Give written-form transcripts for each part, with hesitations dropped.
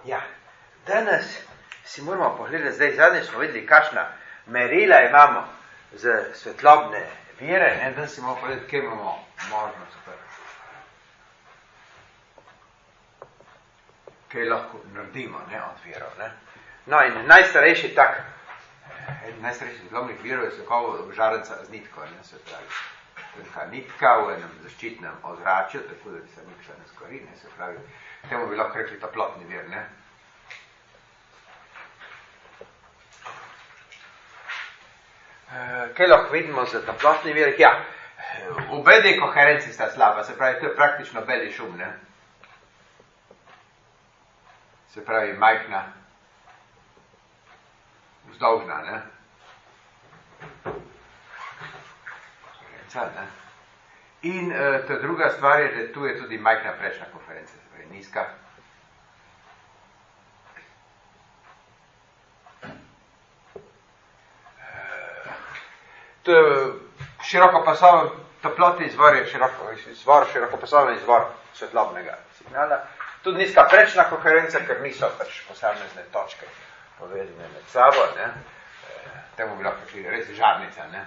Ja, danes si moramo pogledati, zdaj zadnje smo videli, kakšna merila imamo za svetlobne vire, ne, danes si moramo pogledati, kje imamo možnost, kaj lahko naredimo, ne, od virov, ne. No, in najstarejši tak, najstarejši svetlobnih virov je svekova žarenca z nitko, ne, se pravi. Taka nitka v enem zaščitnem ozračju, tako da se nič ne skori, ne, se pravi, temu bi lahko rekli toplotni vir, ne. Kaj lahko vidimo za toplotni vir? Ja, obe koherenci sta slaba, se pravi, to je praktično beli šum, ne. Se pravi, majhna, vzdolžna, ne. Ne? In ta druga stvar je, da tu je tudi majhna prečna konferenca, se pravi, nizka. Širokopasoven toplotni izvor je širokopasoven izvor svetlobnega signala. Tudi nizka prečna koherenca, ker niso pač posamezne točke povezane med sabo, ne. Temu bi lahko rekli res žarnica, ne.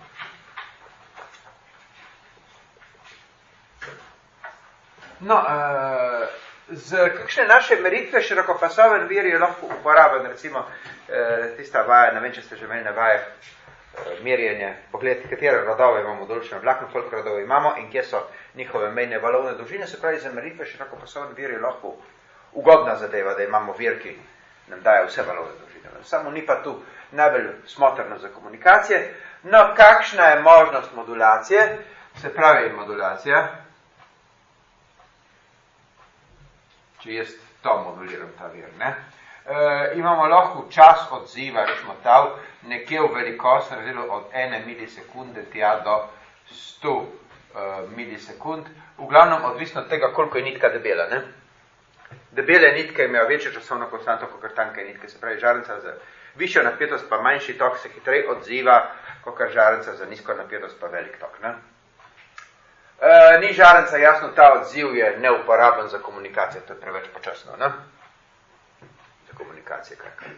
No, z kakšne naše meritve širokopasoven vir je lahko uporaben, recimo tista vaja, ne vem, če ste že imeli na vajah merjenje, pogledajte, katere rodove imamo v določenem vlaknu, koliko rodov imamo in kje so njihove mejne valovne dolžine, se pravi, za meritve širokopasoven vir je lahko ugodna zadeva, da imamo vir, ki nam daje vse valovne dolžine. Samo ni pa tu najbolj smotrno za komunikacije. No, kakšna je možnost modulacije? Se pravi, modulacija, če jaz to moduliram ta vir, ne. Imamo lahko čas odziva, rečemo tav, nekje v velikost razredu od 1 milisekunde tja do 100 milisekund, v glavnem odvisno od tega, koliko je nitka debela, ne. Debele nitke imajo večjo časovno konstanto, kot tanke nitke, se pravi, žarenca za višjo napetost pa manjši tok se hitrej odziva, kot žarenca za nizko napetost pa velik tok, ne. Ni žarenca, jasno, ta odziv je neuporaben za komunikacijo, to je preveč počasno, ne? Za komunikacijo, kakaj.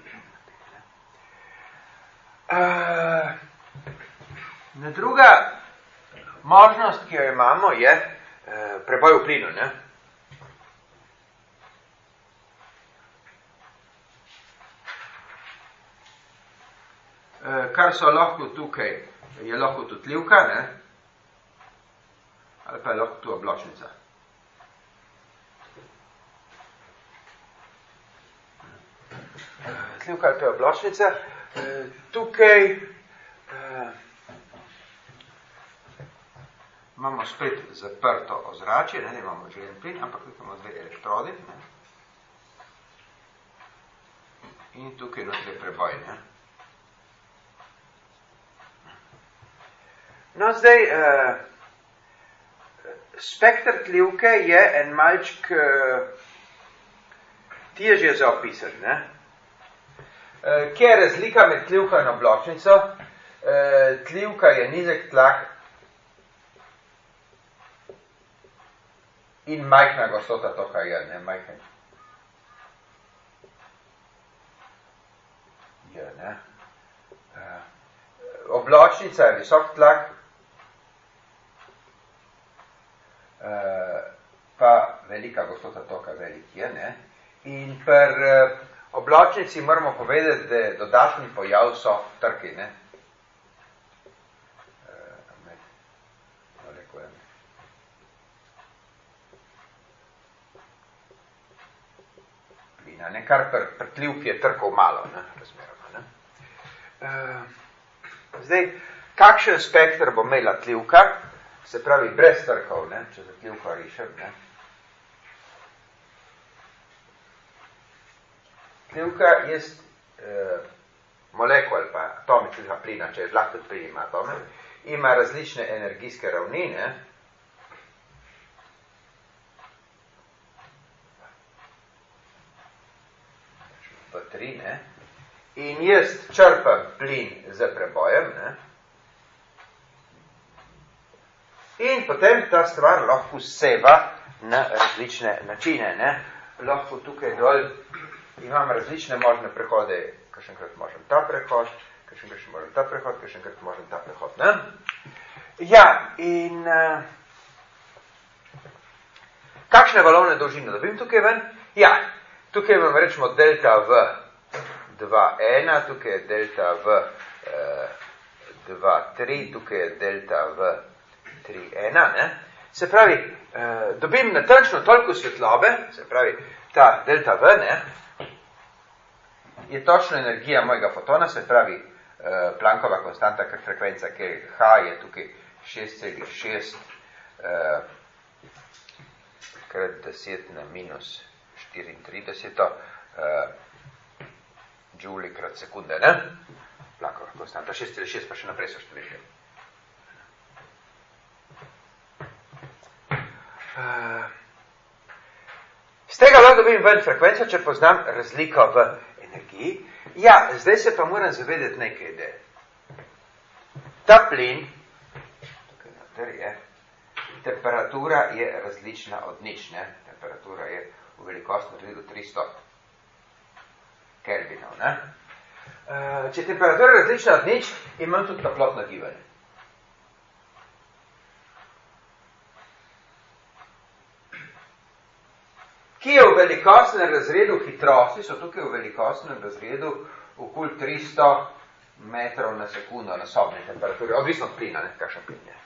Druga možnost, ki jo imamo, je preboj v plinu, ne? Kar so lahko tukaj, je lahko tudi tlivka, ne? Ali pa je lahko tu obločnica. Tlivka ali pa je obločnica. Tukaj imamo spet zaprto ozračje, ne imamo želen plin, ampak tukaj imamo dve elektrodi. Ne? In tukaj notri je preboj, ne? No, zdaj, spektr tlivke je en malček težje za opisati, ne? Kje je razlika med tlivko in obločnico? Tlivka je nizek tlak in majhna gostota toka je, ne, majhen. Je, ne. Obločnica je visok tlak, pa velika gostota toka velik je, ne. In pri obločnici moramo povedati, da dodatni pojav so trki, ne. Med molekulami. Plina, ne, kar pri tlivki je trkov malo, ne, razmeroma, ne. Zdaj, kakšen spektr bo imela tlivka, se pravi brez trkov, ne, če za tlivko rišem, ne. Tlivka je molekul ali pa atomičnega plina, če je lahko tudi plin ima atome, ima različne energijske ravni, ne. P3, ne. In jaz črpam plin z prebojem, ne. In potem ta stvar lahko seva na različne načine, ne. Lahko tukaj dol imam različne možne prehode, kakšenkrat možem ta prehod, kakšenkrat možem ta prehod, kakšenkrat možem ta prehod, ne? Ja, in kakšne valovne dolžine dobim tukaj ven? Ja, tukaj imam rečemo delta v 2,1, tukaj je delta v 2,3, tukaj je delta v 3,1, ne? Se pravi, dobim natančno toliko svetlobe, se pravi, ta delta V, ne, je točno energija mojega fotona, se pravi, Planckova konstanta frekvenca, ker H je tukaj 6,6 krat 10 na minus 34 joule krat sekunde, ne? Planckova konstanta 6,6, pa še naprej so številke. Z tega lahko dobim ven frekvenco, če poznam razliko v energiji. Ja, zdaj se pa moram zavedati nekaj ide. Ta plin, tukaj noter je, temperatura je različna od nič, ne? Temperatura je v velikostnem razredu 300 kelvinov, ne? Če je temperatura različna od nič, imam tudi toplotno gibanje. Ki je v velikostnem razredu hitrosti, so tukaj v velikostnem razredu okoli 300 metrov na sekundo na sobni temperaturi, odvisno od plina, ne, kakšen plin je.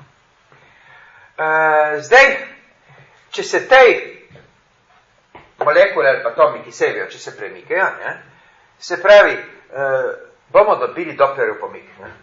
Zdaj, če se tej molekule ali atomi, ki sevijo, če se premikajo, ne, se pravi, bomo dobili Dopplerjev pomik. Ne.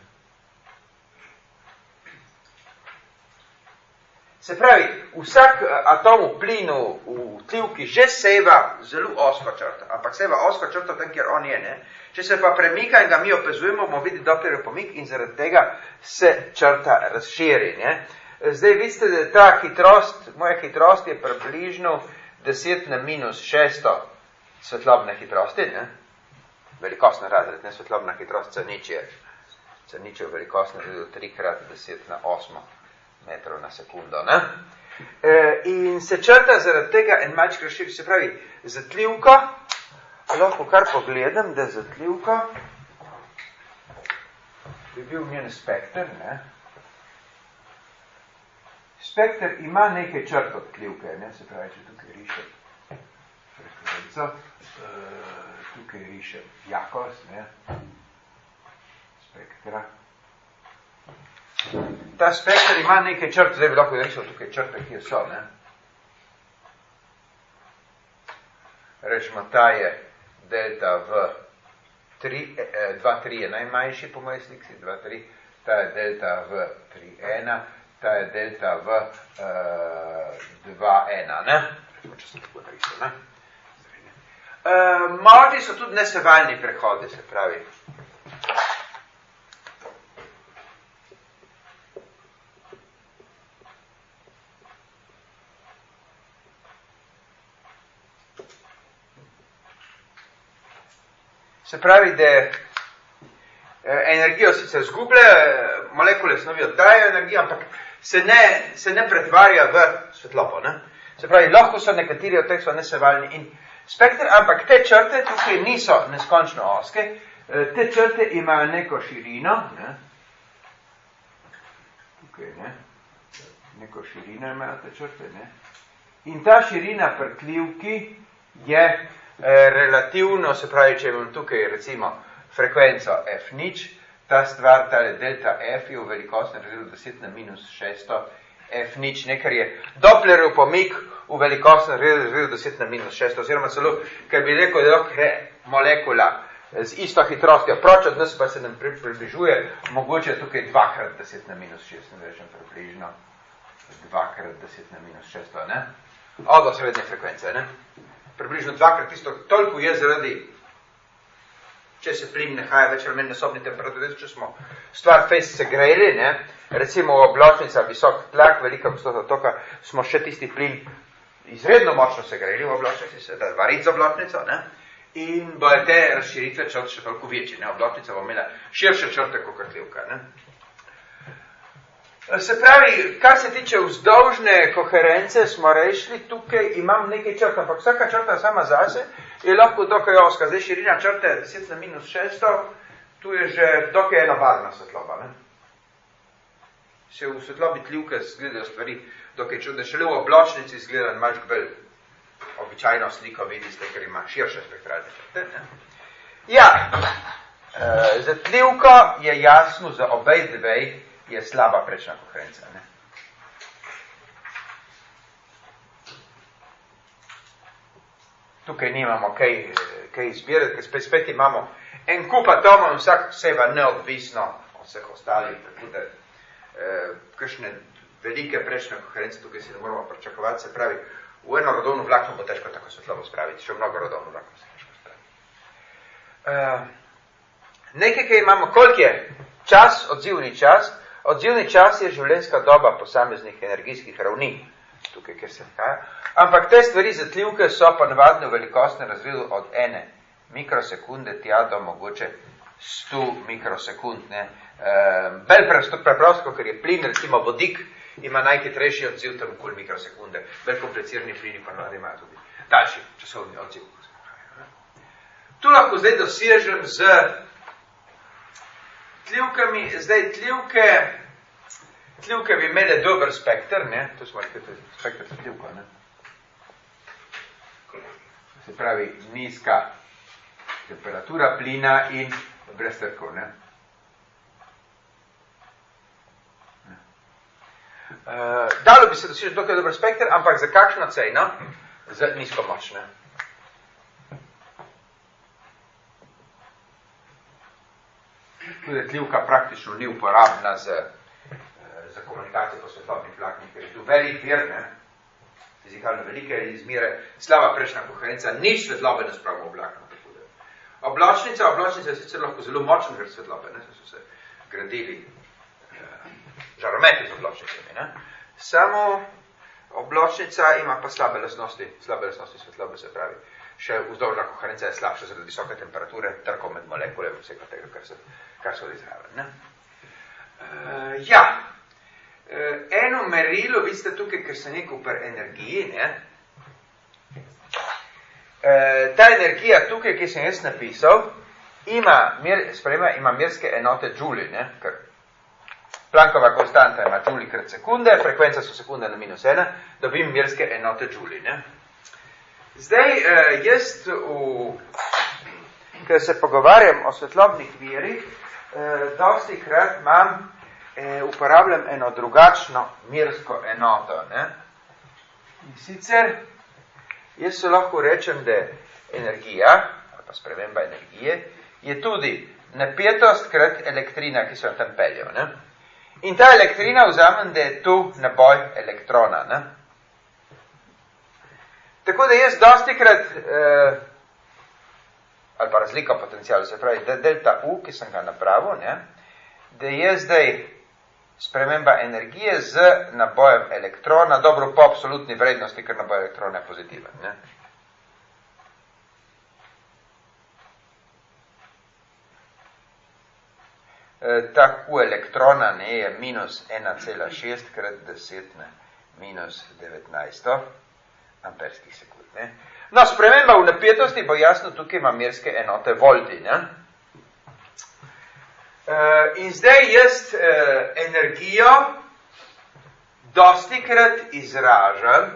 Se pravi, vsak atom v plinu, v tlivki že seva zelo ozko črto, ampak seva ozko črto tam, kjer on je, ne. Če se pa premika in ga mi opazujemo, bomo videli Dopplerjev pomik in zaradi tega se črta razširi, ne. Zdaj vidite, da ta hitrost, moja hitrost je približno 10 na minus 600 svetlobne hitrosti, ne. Velikostna razred, ne svetlobna hitrost, C0 je v velikostnem razredu 3 krat 10 na 8 metrov na sekundo, ne? In se črta zaradi tega en malček razširi, se pravi, zatlivka, lahko kar pogledam, da zatlivka bi bil njen spekter, ne? Spekter ima nekaj črt od tlivke, ne? Se pravi, če tukaj rišem frekvenco, tukaj rišem jakost, ne? Spektra. Ta spektr ima nekaj črt, zdaj bi lahko rešil tukaj črte, ki so, ne. Rečemo, ta je delta v 2,3 je najmanjši po moji sliksi, 2,3, ta je delta v 3,1, ta je delta v 2,1, ne. Rečemo, če sem tako narisal, ne. Možni so tudi nesevalni prehodi, se pravi. Se pravi, da energijo sicer zgublja, molekule snovi oddajajo energijo, ampak se ne pretvarja v svetlobo, ne. Se pravi, lahko so nekateri od teh so nesevalni in spektr, ampak te črte tukaj niso neskončno ozke, te črte imajo neko širino, ne. Tukaj, ne. Neko širino imajo te črte, ne. In ta širina pri tlivki je relativno, se pravi, če imam tukaj recimo frekvenco F0, ta stvar, tale delta F je v velikostnem razredu 10 na minus 600 F0, nekar je Dopplerjev pomik v velikostnem razredu 10 na minus 600, oziroma celo, ker bi rekel, da je molekula z isto hitrostjo proč od nas, pa se nam približuje, mogoče tukaj 2 krat 10 na minus 600, rečem približno 2 krat 10 na minus 600, ne? Od srednje frekvence, ne? Približno 2 krat tisto, toliko je zaradi, če se plin nahaja več ali manj na sobni temperaturi, če smo stvar fejst segreli, ne, recimo v obločnica, visok tlak, velika gostota toka, smo še tisti plin izredno močno segreli v obločnici, se da variti z obločnico, ne, in bojo te razširitve črt še toliko večji, ne, obločnica bo imela širše črte kot krtljivka, ne. Se pravi, kar se tiče vzdolžne koherence, smo rešili, tukaj imam nekaj črt, ampak vsaka črta sama zase je lahko dokaj oska. Zdaj širina črte 10 na minus 600, tu je že dokaj enobarvna svetloba. Ne? Se v svetlobi tljivke izgledajo stvari dokaj čudne. Šele v obločnici izgleda malček bolj običajno sliko vidite, ker ima širše spektralne črte. Ne? Ja, za tljivko je jasno, za obej dvej je slaba prečna koherenca. Ne? Tukaj nimamo kaj izbirati, ker spet imamo en kup atomov in vsak seba neodvisno od vseh ostalih, tako da kakšne velike prečne koherence tukaj si ne moramo pričakovati, se pravi, v eno rodovno vlakno bo težko tako svetlobo spraviti, še mnogo rodovno vlakno se težko spraviti. Nekaj, kaj imamo, koliko je čas, odzivni čas? Odzivni čas je življenjska doba posameznih energijskih ravni, tukaj, kjer se nahaja. Ampak te stvari za tljivke so ponavadno v velikostnem razredu od 1 mikrosekunde tja do mogoče 100 mikrosekund. Bolj preprosto, ker je plin, recimo vodik, ima najhitrejši odziv tam okoli mikrosekunde. Bolj komplicirani plini ponavadi imajo tudi daljši časovni odziv. Tu lahko zdaj dosežem z tljivkami. Zdaj tljivke bi imele dober spektr, ne? To smo rekli, spektr za tljivko, ne? Se pravi, nizka temperatura plina in brez trkov, ne? Dalo bi se doseči dokaj dober spektr, ampak za kakšno ceno? Za nizko močne. Tudi tljivka praktično ni uporabna za komunikacijo po svetlobnih vlaknih, ker je tu velik vir, ne? Fizikalno velike izmere, slaba prečna koherenca, nič svetlobe ne spravimo v vlakno. Obločnica je sicer lahko zelo močen vir svetlobe, ne? So se gradili žarometi z obločnicami, ne? Samo obločnica ima pa slabe lastnosti svetlobe, se pravi. Še vzdolžna koherenca je slabša zaradi visoke temperature, trkov med molekule, vsega tega, kar so izraven, ne? Eno merilo, vidite tukaj, ker sem rekel per energiji, ne? Ta energija tukaj, ki sem jaz napisal, ima merske enote džuli, ne? Ker Planckovova konstanta ima džuli krat sekunde, frekvenca so sekunde na minus 1, dobim merske enote džuli, ne? Zdaj, ker se pogovarjam o svetlobnih virih, dosti krat uporabljam eno drugačno mersko enoto, ne? In sicer, jaz se lahko rečem, da energija, ali pa sprememba energije, je tudi napetost krat elektrina, ki se jo tam peljejo, ne? In ta elektrina vzamem, da je tu naboj elektrona, ne? Tako da jaz dosti krat, ali pa razlika potencijalu, se pravi, da delta U, ki sem ga napravil, ne? Da je zdaj sprememba energije z nabojem elektrona, dobro po absolutni vrednosti, ker naboj elektrona je pozitiven, ne? Ta Q elektrona, ne, je minus 1,6 krat 10 na minus 19 amperskih sekund, ne? No, sprememba v napetosti bo jasno, tukaj ima merske enote volti, ne? In zdaj jaz energijo dostikrat izražam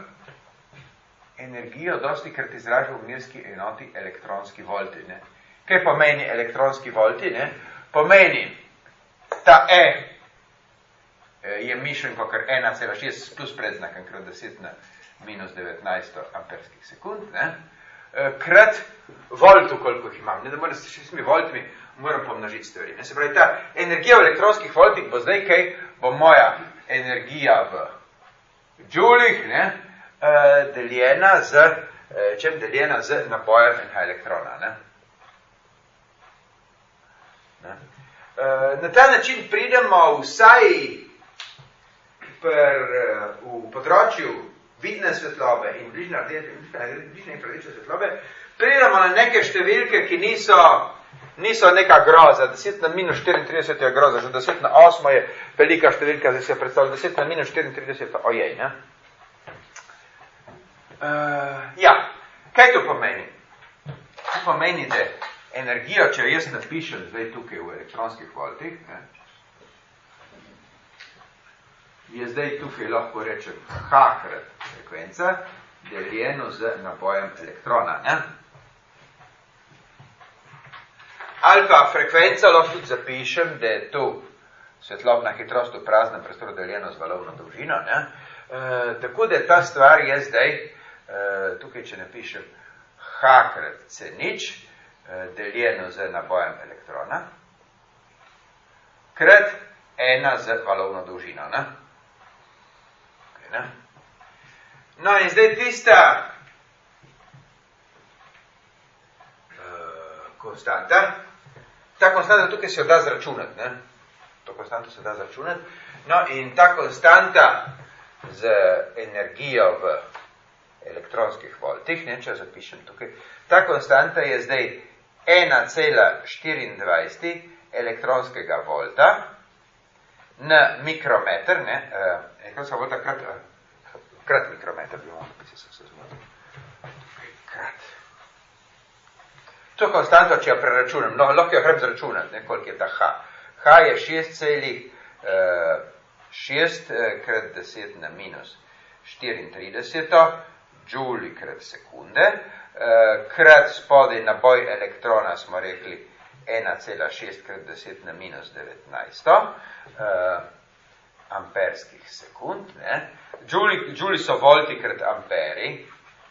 v merski enoti elektronski volti, ne? Kaj pomeni elektronski volti, ne? Pomeni, ta je mišljen kakor 1,6 plus predznakem krat 10 na minus 19 amperskih sekund, ne? Krat voltu, koliko jih imam. Ne, da moram s 6 voltmi, moram pomnožiti stvari. Ne? Se pravi, ta energija v elektronskih voltih bo zdaj kaj, bo moja energija v džulih, ne? Deljena z nabojem enega elektrona, ne? Ne? Na ta način pridemo vsaj v področju vidne svetlobe in bližnje in rdeče svetlobe, pridemo na neke številke, ki niso neka groza. 10 na minus 34 je groza, že 10 na 8 je velika številka, zdaj se predstavlja 10 na minus 34, ojej, ne? Kaj to pomeni? pomeni, da energijo, če jaz napišem zdaj tukaj v elektronskih voltih, je zdaj tukaj lahko rečem H krat frekvenca deljeno z nabojem elektrona. Ali pa frekvenca lahko tudi zapišem, da je tu svetlobna hitrost v praznem prostoru deljeno z valovno dolžino. Tako da ta stvar je zdaj, tukaj če napišem H krat C0 deljeno z nabojem elektrona, krat 1 z valovno dolžino. Okay, no in zdaj tista konstanta, ta konstanta tukaj se jo da zračunati, to konstanto se da zračunati, no in ta konstanta z energijo v elektronskih voltih, če zapišem tukaj, ta konstanta je zdaj 1,24 elektronskega volta na mikrometer, elektronska volta krat mikrometer, bi morali napisati, krat. To konstanto, če jo preračunam, lahko jo hrem zračunati, koliko je ta H. H je 6,6 krat 10 na minus 34, džuli krat sekunde, krat spodaj naboj elektrona smo rekli 1,6 krat 10 na minus 19 amperskih sekund. Džuli so volti krat amperi,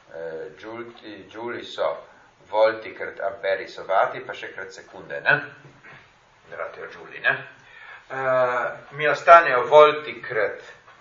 džuli so volti krat amperi so vati, pa še krat sekunde, ratijo džuli, mi ostanejo volti krat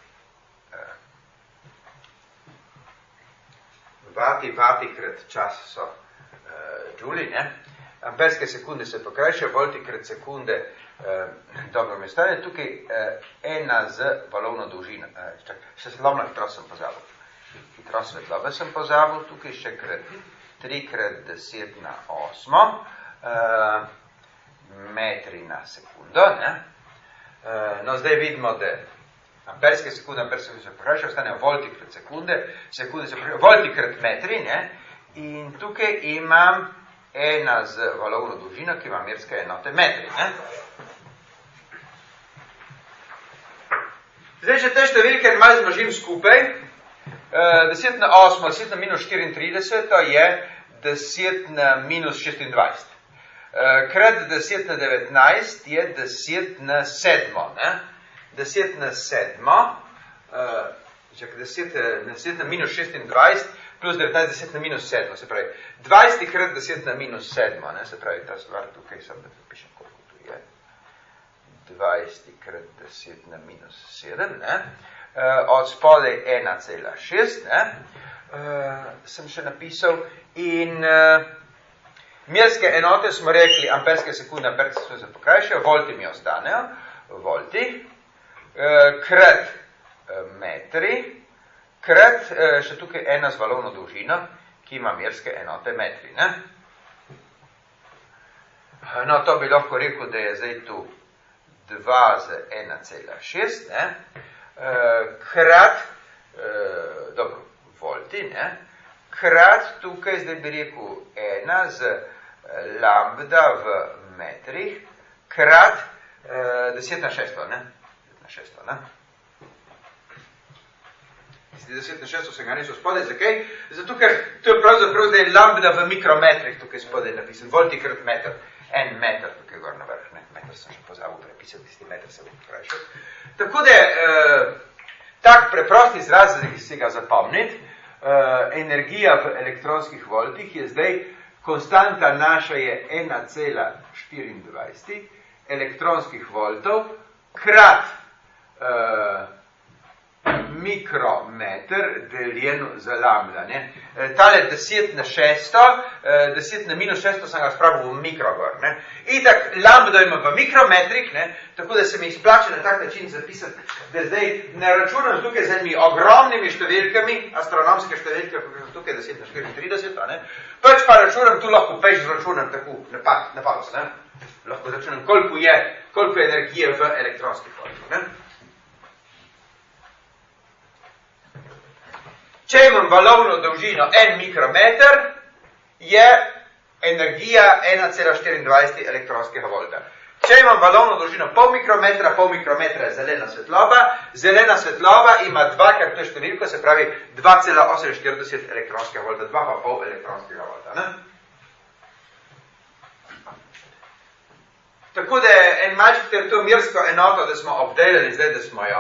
vati krat čas so džuli, amperske sekunde se pokrajšajo, volti krat sekunde, dobro mi ostane, tukaj 1 z valovno dolžino, še svetlobno hitrost sem pozabil, hitrost svetlobe sem pozabil, tukaj še krat 3 krat 10 na 8 metri na sekundo, no zdaj vidimo, da amperske sekunde se pokrajšajo, ostanejo volti krat sekunde se pokrajšajo, volti krat metri, in tukaj imam 1 z valovno dolžino, ki ima merske enote metri. Zdaj, če te številke malo zmnožim skupaj, 10 na 8, 10 na minus 34 je 10 na minus 26. Krat 10 na 19 je 10 na 7. 10 na 7, 10 na minus 26 plus 19, 10 na minus 7, se pravi 20 krat 10 na minus 7, se pravi ta stvar tukaj sem, da zapišem, koliko tu je. 20 krat 10 na minus 7, od spodaj 1,6, sem še napisal, in merske enote smo rekli, amperske sekunde, amperske sekunde se pokrajšajo, volti mi ostanejo, volti, krat metri, krat še tukaj 1 z valovno dolžino, ki ima merske enote metri. No, to bi lahko rekel, da je zdaj tu 2 z 1,6, krat, dobro, volti, krat tukaj, zdaj bi rekel 1 z lambda v metrih, krat 10 na 600, na 600, Zdaj 10 na 600 se ga niso spodaj, zakaj? Zato, ker to je pravzaprav zdaj lambda v mikrometrih tukaj spodaj napisan, volti krat meter, 1 meter tukaj gor na vrh, meter sem še pozabil prepisati, tisti meter se bo pokrajšal. Tako da, tak preprost izraz, da si ga zapomniti, energija v elektronskih voltih je zdaj, konstanta naša je 1,24 elektronskih voltov krat mikrometer deljeno za lambda. Tale 10 na 600, 10 na minus 600 sem ga spravil v mikrogor. Itak lambda ima v mikrometrih, tako da se mi izplače na tak način zapisati, da zdaj ne računam tukaj z enimi ogromnimi številkami, astronomske številke, kot so tukaj 10 na 34, pač pa računam, tu lahko peš računam tako na palos, lahko računam, koliko je energije v elektronskih voltih. Če imam valovno dolžino 1 mikrometer, je energija 1,24 elektronskega volta. Če imam valovno dolžino pol mikrometra je zelena svetloba ima 2, ker to je številko, se pravi 2,48 elektronskega volta, 2,5 elektronskega volta. Ne? Tako da je en malček to mirsko enoto, da smo obdelali zdaj,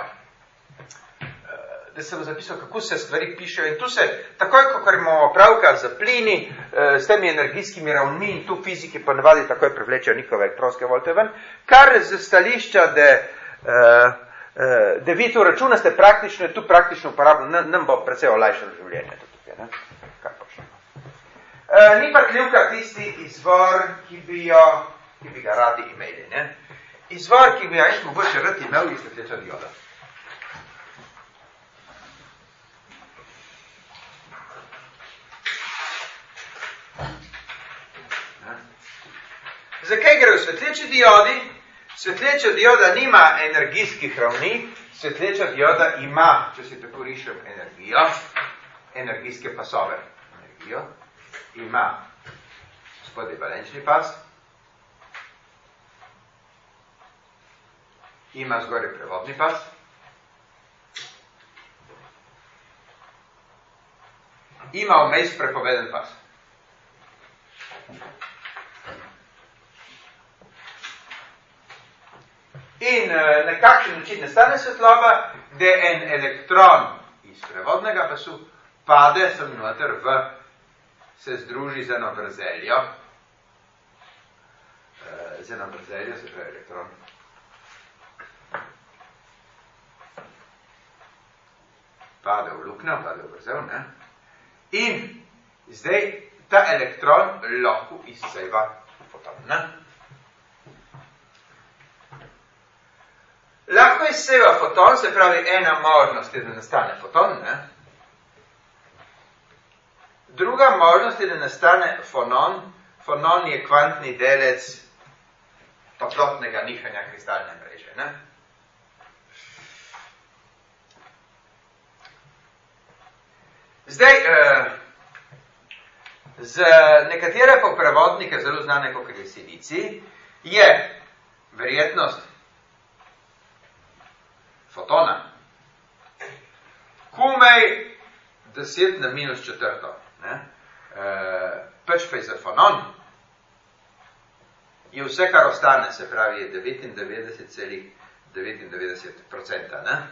da sem zapisal, kako se stvari pišejo. In tu se, takoj, ko imamo pravka z plini, s temi energijskimi ravni, in tu fiziki ponavadi takoj privlečejo njihove elektronske volte ven, kar z stališča, da vi to računaste praktično, je tu praktično uporabno, nam bo precej olajšalo življenje. Tukaj, ne? Kar počnemo. Ni pa kljubka tisti izvor, ki bi ga radi imeli. Ne? Izvor, ki bi ga mogoče rad imel, je svetleča dioda. Zakaj gre v svetleči diodi? Svetleča dioda nima energijskih ravni, svetleča dioda ima, če si tako rišem, energijske pasove. Energijo ima spodaj valenčni pas, ima zgoraj prevodni pas, ima vmes prepoveden pas. In na kakšen način nastane svetloba, da en elektron iz prevodnega pasu pade sem noter se združi z eno vrzeljo, se pravi elektron. Pade v luknjo, pade v vrzel, ne? In zdaj ta elektron lahko izseva foton, ne? Lahko izseva foton, se pravi ena možnost je, da nastane foton, ne? Druga možnost je, da nastane fonon. Fonon je kvantni delec toplotnega nihanja kristalne mreže, ne? Zdaj, z nekatere poprevodnike, zelo znane, kot je silicij, je verjetnost fotona komaj 10 na -4. Pač pa je za fonon je vse, kar ostane, se pravi je 99,99%. Ne?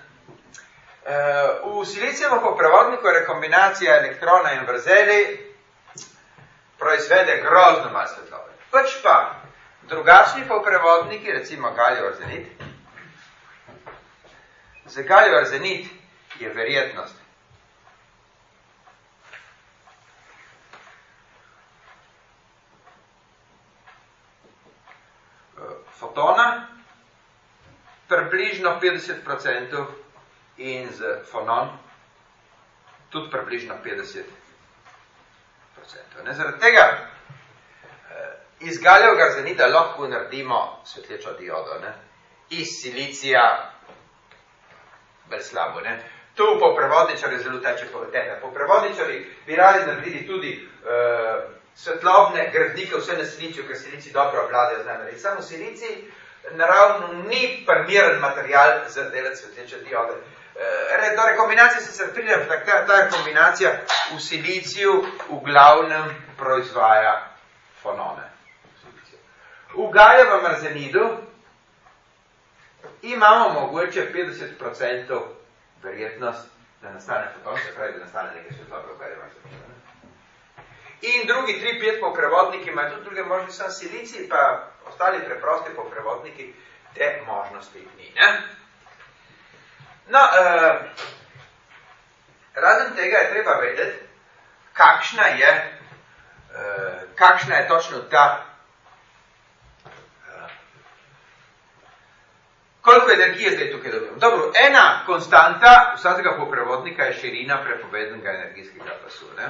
V silicijevu poprevodniku je rekombinacija elektrona in vrzeli proizvede grozno malo svetlobe. Pač pa drugačni poprevodniki, recimo gallijev arzenit, za gallijev arzenit je verjetnost fotona približno 50% in z fonon tudi približno 50%. Ne? Zaradi tega iz galijevega arzenita lahko naredimo svetlečo diodo. Ne? Iz silicija bolj slabo. Ne? Tu poprevodničari zelo teče povedete. Poprevodničari bi radi naredili tudi svetlobne gradnike vse na siliciju, ker silicij dobro obvladajo znaj narediti. Samo silicij naravno ni primeren material za delati svetleče diode. Do rekombinacije se srprilja, ta rekombinacija v siliciju v glavnem proizvaja fonone. V galijevem arzenidu imamo mogoče 50% verjetnost, da nastane foton, se pravi, da nastane nekaj svetlobe v galijevem arzenidu. In drugi 3-5 poprevodniki imajo tudi druge možnosti, samo silicij, pa ostali preprosti poprevodniki te možnosti ni. Ne? No, razen tega je treba vedeti, kakšna je točno ta, koliko energije zdaj tukaj dobimo. Dobro, ena konstanta vsakega poprevodnika je širina prepovednega energijskega pasu. Ne?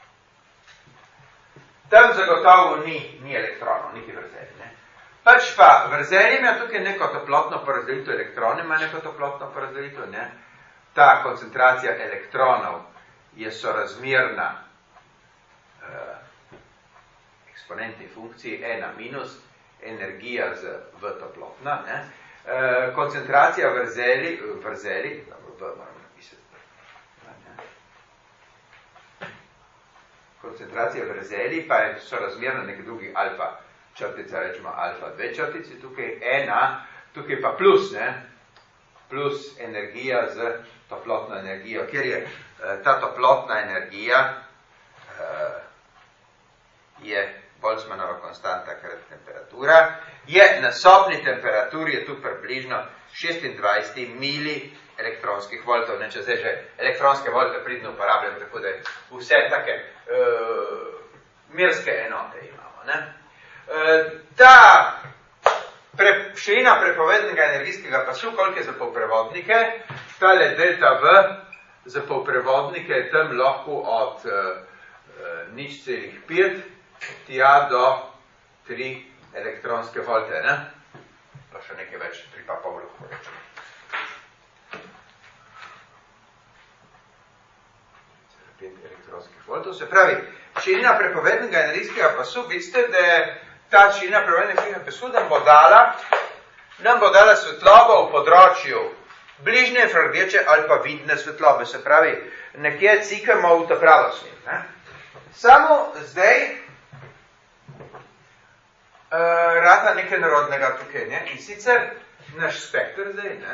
Tam zagotovo ni elektronov, niti vrzeli. Ne? Pač pa vrzeli ima tukaj neko toplotno porazdelitev, elektroni ima neko toplotno porazdelitev. Ne? Ta koncentracija elektronov je sorazmerna eksponentni funkciji ena minus energija z v toplotna, ne? Koncentracija vrzeli, v moram napisati, koncentracija vrzeli pa je sorazmerno nek drugi alfa črtica, rečemo alfa 2 črtici, tukaj ena, tukaj pa plus, ne? Plus energija z toplotno energijo, kjer je ta toplotna energija je Boltzmannova konstanta krat temperatura, je na sobni temperaturi je tu približno 26 mili elektronskih voltov, ne, če zdaj že elektronske volte pridno uporabljam, tako da vse take merske enote imamo, ne. Ta širina prepovednega energijskega pasu, koliko je za polprevodnike, tale delta V za polprevodnike je tam lahko od 0,5 tja do 3 elektronske volte, ne? Pa še nekaj več, 3,5 lahko rečemo. Elektronskih voltov, se pravi, širina prepovednega energijskega pasu, vidite, da je ta širina prepovednega energijskega pasu nam bo dala svetlobo v področju bližnje infrardeče ali pa vidne svetlobe, se pravi, nekje cikamo v ta pravo smer, ne? Samo zdaj rata nekaj narodnega tukaj, ne? In sicer naš spekter zdaj, ne?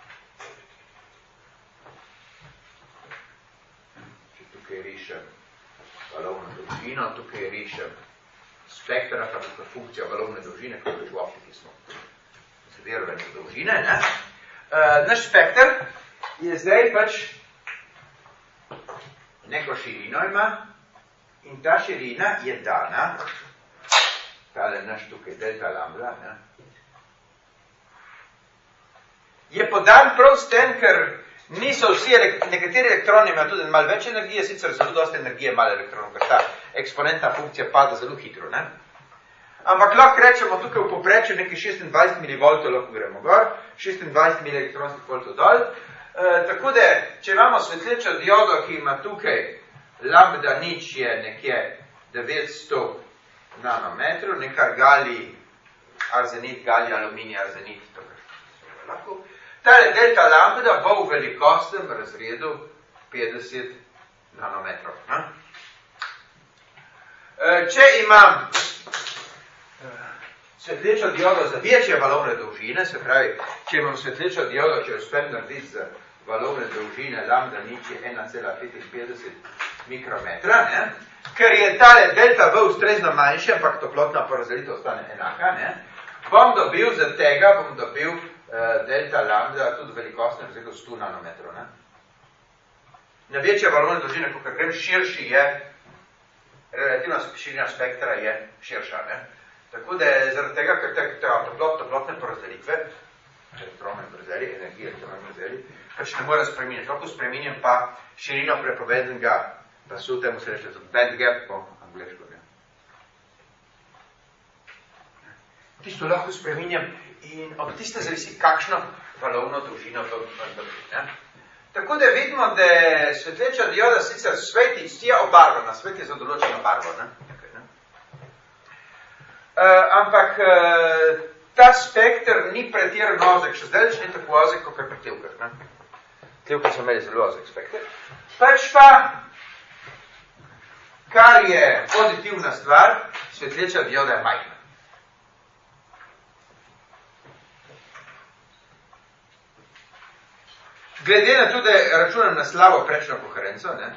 Če tukaj rišem valovno dolžino, tukaj rišem spektra, pa tukaj funkcija valovne dolžine, kot v optiki smo zavirali dolžine, ne? Naš spekter je zdaj pač neko širino ima in ta širina je dana, tale naš tukaj delta lambda, ne? Je podan prav s tem, ker niso vsi, nekateri elektroni imajo tudi malo več energije, sicer zelo dosti energije malo elektronov, ker ta eksponentna funkcija pada zelo hitro, ne? Ampak lahko rečemo tukaj v poprečju nekaj 26 mV lahko gremo gor, 26 mV elektronskih voltov dol. Tako da, če imamo svetlečo diodo, ki ima tukaj lambda nič je nekje 900 nanometrov, nekaj galij, arzenit, galij, aluminij, arzenit, to kar lahko. Tale delta lambda bo v velikostnem razredu 50 nanometrov. Ne? Če imam svetlečo diodo za večje valovne dolžine, se pravi, če imam svetlečo diodo, če uspem narediti za valovne dolžine, lambda nič je 1,55 mikrometra, ne? Ker je tale delta V ustrezno manjša, ampak toplotna porazdelitev ostane enaka, ne? Bom dobil za tega, delta lambda tudi velikostne razredu 100 nanometrov, ne? Na večje valovne dolžine, ko grem širši je, relativna širina spektra je širša, ne? Tako da je zaradi tega, ker toplotne porazdelitve, elektronne porazdeli, energije elektronne porazdeli, pač ne morem spreminjati. Lahko spreminjam pa širino prepovednega pasu, temu se reče tudi band gap po angleško, ne. Tisto lahko spreminjam in od tiste zavisi, kakšno valovno dolžino dobi, ne. Tako da vidimo, da svetleča dioda sicer sveti, je obarvana, svet je za določeno barvo, ne. Ampak ta spekter ni pretirano ozek, še zdaj ni tako ozek, kot pri tlivkah, ne. Tlivke so imeli zelo ozek spekter. Pač pa, kar je pozitivna stvar, svetleča dioda je majhna. Glede na tudi, računam na slabo prečno koherenco, ne,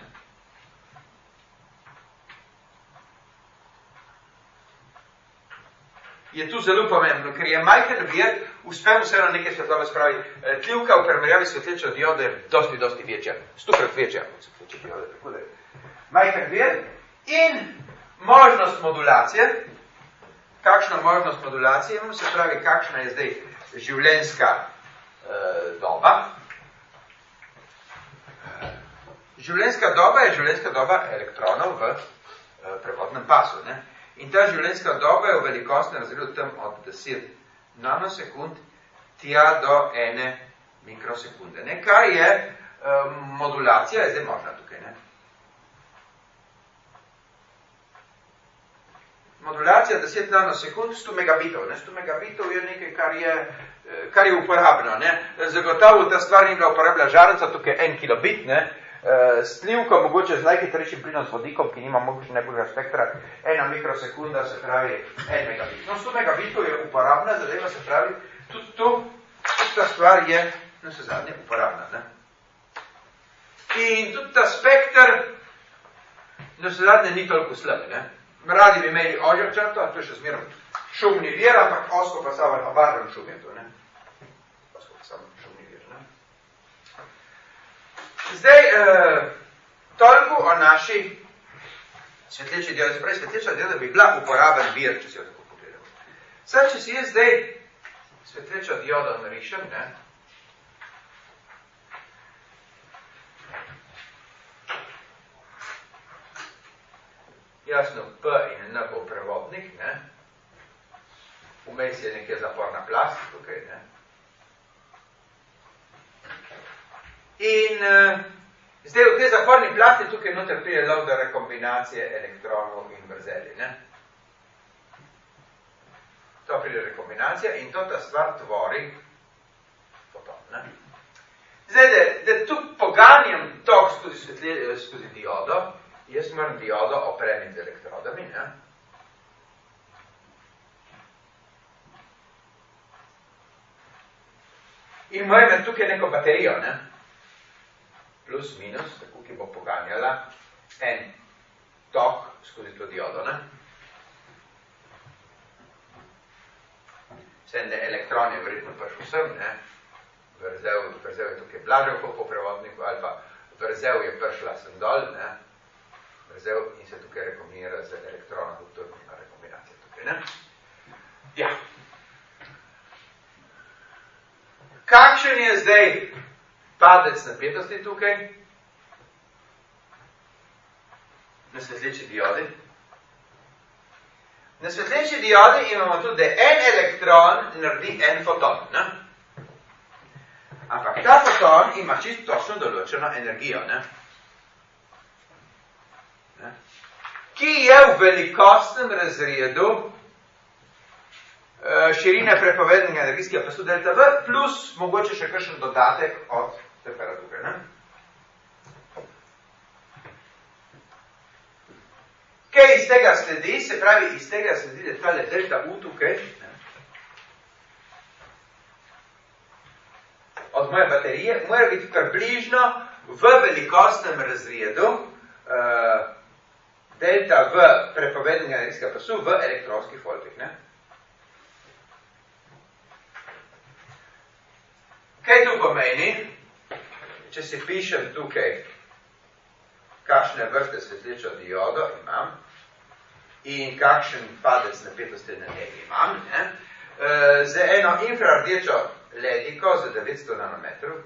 je tu zelo pomembno, ker je majhen vir, uspem vseeno nekaj svetlobe spravi. Tlivka v primerjavi svetlečo diodo je dosti večja, 100-krat večja od svetleče diode, tako da je majhen vir in možnost modulacije. Kakšna možnost modulacije imam, se pravi, kakšna je zdaj življenjska doba. Življenjska doba je življenjska doba elektronov v prevodnem pasu, ne. In ta življenjska doba je v velikostnem razredu tam od 10 nanosekund tja do 1 mikrosekunde. Ne? Kar je modulacija, je zdaj možna tukaj. Ne? modulacija 10 nanosekund, 100 megabitov. 100 megabitov je nekaj, kar je uporabno. Zagotovo ta stvar ni bila uporabljena žarnica, tukaj 1 kilobit, slivka mogoče z najhitrejšim plinom s vodikom, ki nima mogoče najboljega spektra, 1 mikrosekunda, se pravi 1 megabit. 100 megabitov je uporabna zadeva, se pravi, tudi ta stvar je na vse zadnje uporabna. In tudi ta spektr na vse zadnje ni toliko slab. Radi bi imeli ožjo črto, to je še zmerno šumni vir, ampak osko pa samo barven šum je to. Osko pa samo šumni vir. Zdaj, toliko o naši svetleči diodi. Spravi, svetleča dioda bi bila uporaben vir, če si jo tako pogledamo. Zdaj, če si jaz zdaj svetleča dioda narišem, jasno, P in N bo prevodnik, vmes je nekje zaporna plast tukaj, In zdaj v tej zaporni plasti tukaj noter prije lov do rekombinacije elektronov in vrzeli, To prije rekombinacija in to ta stvar tvori foton, Zdaj, da tu poganjam tok skozi diodo, jaz moram diodo opremiti z elektrodami, In moram imeti tukaj neko baterijo, Plus, minus, tako, ki bo poganjala en tok skozi to diodo, Vsem, da elektron je verjetno prišel sem, vrzel je tukaj blažev po prevodniku, ali pa vrzel je prišla sem dol, vrzel in se tukaj rekombinira z elektronom, to je neka rekombinacija tukaj, Ja. Kakšen je zdaj padec napetosti tukaj? Na svetleči diodi. Na svetleči diodi imamo tudi, da en elektron naredi en foton, Ampak ta foton ima čisto točno določeno energijo, Ki je v velikostnem razredu širine prepovednega energijskega pasu delta V, plus mogoče še kakšen dodatek od temperature. Kaj iz tega sledi? Se pravi, iz tega sledi, da tale delta U tukaj od moje baterije mora biti približno v velikostnem razredu delta V prepovednega energijskega pasu v elektronskih voltih. Kaj to pomeni? Če si pišem tukaj, kakšne vrste svetlečo diodo imam in kakšen padec napetosti na njej imam, za eno infrardečo lediko za 900 nanometrov.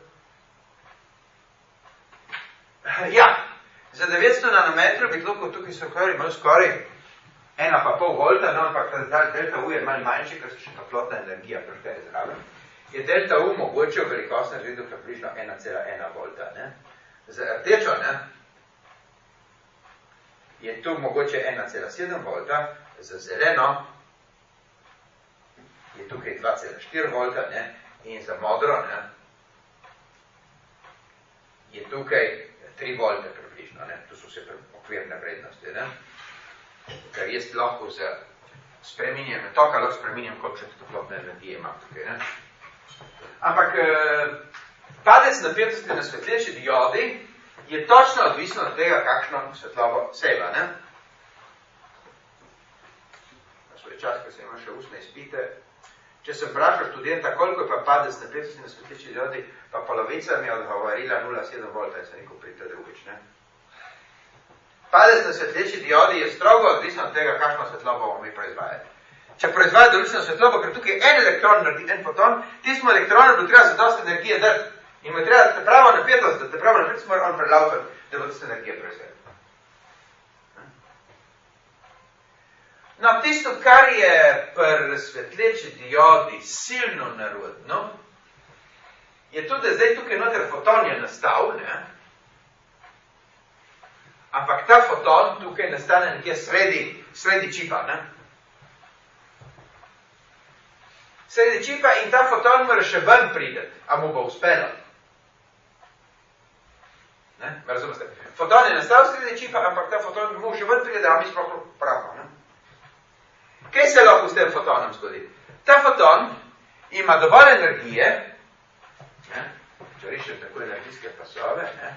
Za 900 nanometrov bi tukaj so imel skoraj 1,5 volta, ampak delta U je malo manjši, ker se še toplotna energija prešteje zraven. Je delta U mogoče v velikostnem razredu približno 1,1 volta. Za rdečo, je tu mogoče 1,7 volta, za zeleno je tukaj 2,4 volta, in za modro je tukaj 3 volte približno. To so vse okvirne vrednosti. Ker jaz lahko z spreminjanjem toka, lahko spreminjam, koliko še toplotne energije imam tukaj. Ampak padec napetosti na svetleči diodi je točno odvisno od tega, kakšno svetlobo seva. Na svoj čas, ko se ima še ustne izpite, če sem vprašal študenta, koliko je pa padec napetosti na svetleči diodi, pa polovica mi je odgovorila 0,7 volta in se neko prite drugič. Padec na svetleči diodi je strogo odvisno od tega, kakšno svetlobo bomo mi proizvajali. Če proizvaja določeno svetlobo, ker tukaj en elektron naredi en foton, tismo elektronu bo treba za dosti energije dati. In bo treba, da te pravo napetost, mora on predlavljati, da bo dosti energije proizvedel. No, tisto, kar je pri svetleči diodi silno nerodno, je tudi, da zdaj tukaj noter foton je nastal, ampak ta foton tukaj nastane nekje sredi čipa, sredi čipa in ta foton mora še ven prideti, a mu bo uspelo. Ne? Razumete? Foton je nastal sredi čipa, ampak ta foton mu še ven pride, da mi sploh pravimo. Ne? Kaj se lahko s tem fotonom zgodi? Ta foton ima dovolj energije, ne? Če rišem tako energijske pasove, ne?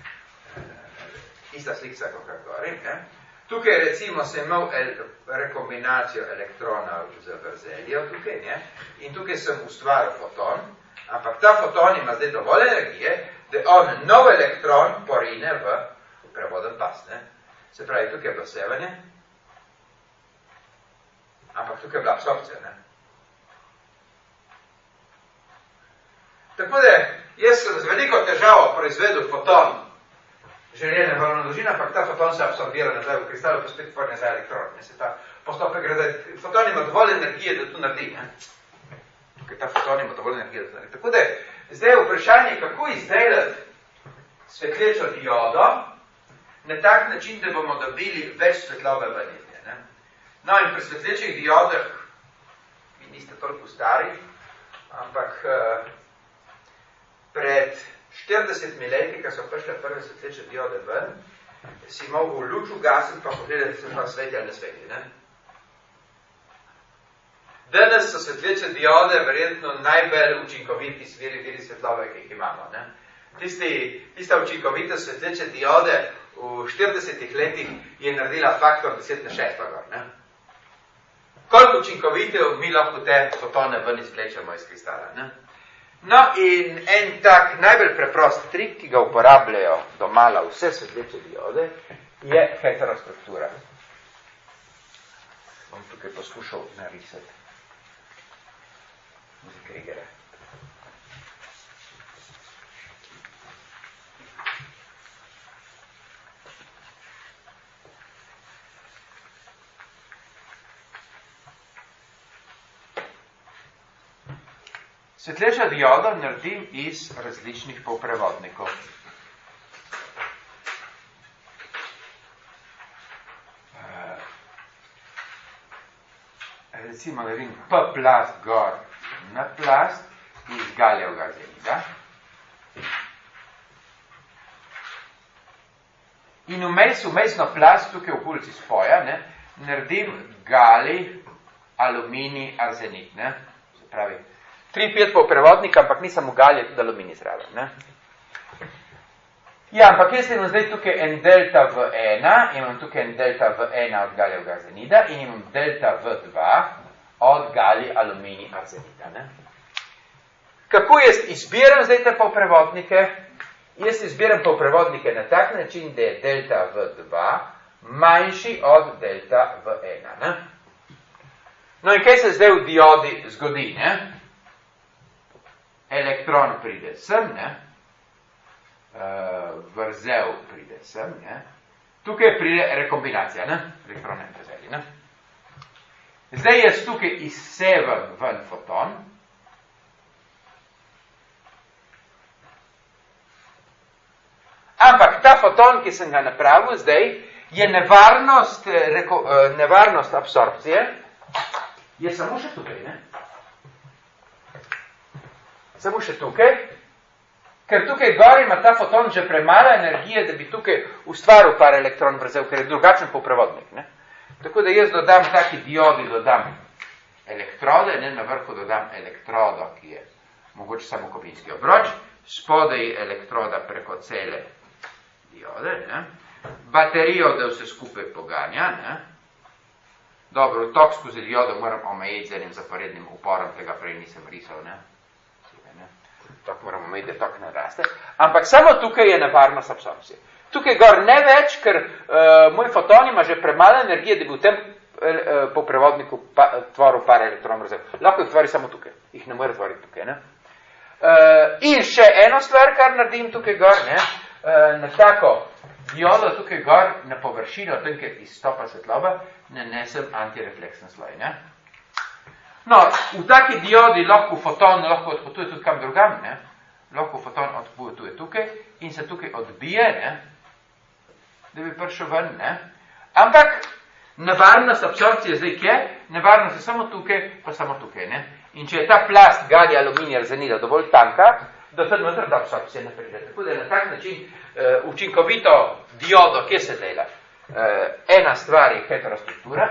Ista slikca kakor gori, ne? Tukaj recimo sem imel rekombinacijo elektronov z vrzeljo tukaj, ne? In tukaj sem ustvaril foton, ampak ta foton ima zdaj dovolj energije, da on nov elektron porine v prevoden pas, ne? Se pravi, tukaj je bilo sevanje, ampak tukaj je bila absorpcija, ne? Tako da, jaz sem z veliko težavo proizvedel foton, željene valovna dolžina, ampak ta foton se absorbira nazaj v kristalu, pa spet tvori nazaj elektron. Ne? Se ta postopek gre, da foton ima dovolj energije, da to naredi. Ne? Tukaj ta foton ima dovolj energije, da to naredi. Tako da, zdaj je vprašanje, kako izdelati svetlečo diodo na tak način, da bomo dobili več svetlobe v njej. Ne? No in pri svetlečih diodah, vi niste toliko stari, ampak pred 40 leti, ko so prišle prve svetleče diode ven, si mogel luč ugasiti, pa pogledati, se pa sveti ali ne sveti. Ne? Danes so svetleče diode verjetno najbolj učinkoviti viri svetlobe, ki jih imamo. Ne? Tista učinkovita svetleče diode v 40 letih je naredila faktor 10 na 6 gor. Ne? Koliko učinkovitev mi lahko te fotone ven izvlečemo iz kristala. Ne? No in en tak najbolj preprost trik, ki ga uporabljajo domala vse svetleče diode, je heterostruktura. Bom tukaj poskušal narisati. Zakaj gre. Svetleča dioda naredim iz različnih polprevodnikov. Recimo naredim P plast gor na plast iz galijevega arzenida. In vmesno plast, tukaj v okolici spoja, ne, naredim galij, aluminij, arzenid. Ne. Se pravi, 3-5 polprevodnika, ampak ni samo galij, tudi aluminij zraven. Ne. Ja, ampak jaz imam zdaj tukaj en delta V1, imam tukaj en delta V1 od galijevega arzenida in imam delta V2 od galij, aluminij, arzenida. Ne. Kako jaz izbiram zdaj te polprevodnike? Jaz izbiram polprevodnike na tak način, da je delta V2 manjši od delta V1. Ne. No in kaj se zdaj v diodi zgodi? Ne? Elektron pride sem, ne? Vrzel pride sem, ne? Tukaj pride rekombinacija, ne? Elektrone in vrzeli. Ne? Zdaj jaz tukaj izsevem ven foton. Ampak ta foton, ki sem ga napravil zdaj, je nevarnost absorpcije, je samo še tukaj, ne? Samo še tukaj, ker tukaj gor ima ta foton že premalo energije, da bi tukaj ustvaril par elektron vrzel, ker je drugačen polprevodnik, ne? Tako da jaz dodam taki diodi, dodam elektrode, ne? Na vrhu dodam elektrodo, ki je mogoče samo kovinski obroč, spodaj elektroda preko cele diode, ne? Baterijo, da vse skupaj poganja, ne? Dobro, tok skozi diodo moram omejiti z enim zaporednim uporom, tega prej nisem risal, ne? Tok moram omejiti, da tok ne raste. Ampak samo tukaj je nevarnost absorpcije. Tukaj gor ne več, ker moj foton ima že premalo energije, da bi v tem polprevodniku tvoril par elektron vrzel. Lahko jih tvori samo tukaj. Jih ne more tvoriti tukaj, ne? In še eno stvar, kar naredim tukaj gor, ne? Na tako diodo tukaj gor, na površino, tam, kjer izstopa svetloba, nanesem antirefleksen sloj, ne? No, v taki diodi lahko foton odpotuje tudi kam drugam, ne? Lahko foton odpotuje tukaj in se tukaj odbije, ne? Da bi prišel ven, ne? Ampak nevarnost absorpcije zdaj kje? nevarnost je samo tukaj, pa samo tukaj. Ne? In če je ta plast galija, aluminija, arzenida dovolj tanka, da tudi noter da absorpcija ne pride. Tako da je na tak način učinkovito diodo, kje se dela? Ena stvar je heterostruktura.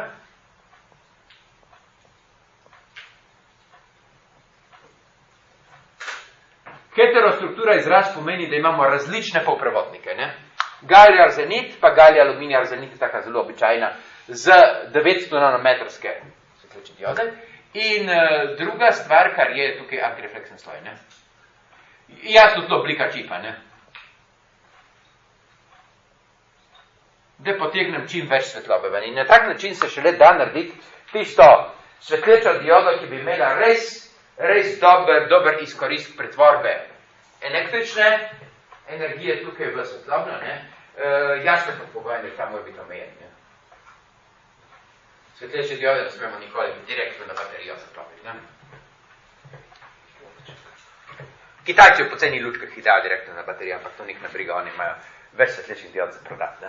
Heterostruktura izraz pomeni, da imamo različne polprevodnike. Ne? Galij arzenit, pa galij aluminij arzenit je taka zelo običajna z 900 nanometrske svetleče diode. In druga stvar, kar je tukaj antirefleksen sloj. Ne? Jasno, to oblika čipa. Ne? Da potegnem čim več svetlobe ven. In na tak način se šele da narediti tisto svetlečo diodo, ki bi imela res dober izkorist pretvorbe električne energije tukaj v svetlobno, jasno pod pogojem, da ta mora biti omejen. Svetleče diode ne smemo nikoli direktno na baterijo zaklopiti. Kitajci v poceni lučkah jih dajo direktno na baterijo, ampak to nik ne briga, oni imajo več svetlečih diod za prodati.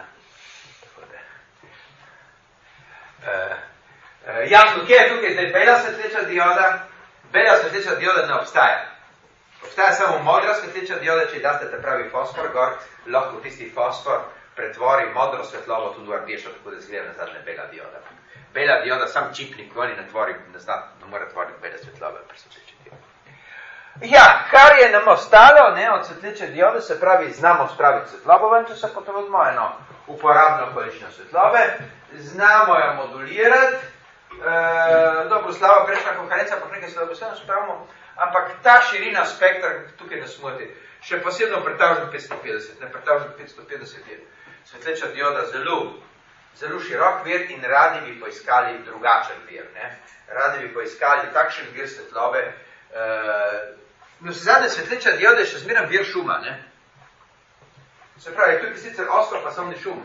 Jasno, kje je tukaj zdaj bela svetleča dioda? Bela svetleča dioda ne obstaja. Obstaja samo modra svetleča dioda, če date ta pravi fosfor gor, lahko tisti fosfor pretvori modro svetlobo tudi v rdečo, tako da izgleda nazadnje bela dioda. Bela dioda sam čip nikoli ne more tvoriti bele svetlobe pri svetleči diode. Ja, kar je nam ostalo od svetleče diode, se pravi, znamo spraviti svetlobo ven, če se potrudimo eno uporabno količino svetlobe, znamo jo modulirati, dobro, slava prejšnja konferenca, pa nekaj se da posebno spravimo, ampak ta širina spektra tukaj ne smoti, še posebno pred 1550, ne pred 1550 je svetleča dioda zelo širok vir in radi bi poiskali drugačen vir. Radi bi poiskali takšen vir svetlobe. No, se zadnje svetleča dioda je še zmeraj vir šuma. Se pravi, tukaj sicer ostro pasovni šum.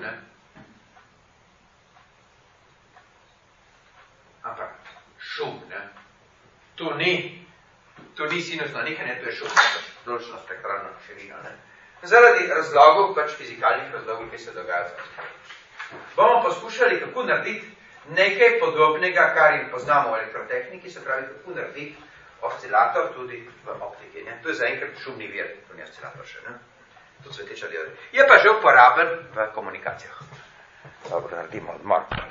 Ampak šum. To ni sinusno nihanje, to je šum. Določeno spektralno širino. Zaradi razlogov, pač fizikalnih razlogov, ki se dogajajo. Bomo poskušali, kako narediti nekaj podobnega, kar jim poznamo v elektrotehniki, se pravi, kako narediti oscilator tudi v optiki. To je zaenkrat šumni vir, to ni oscilator še. To svetleča dioda. Je pa že uporaben v komunikacijah. Dobro, naredimo odmor.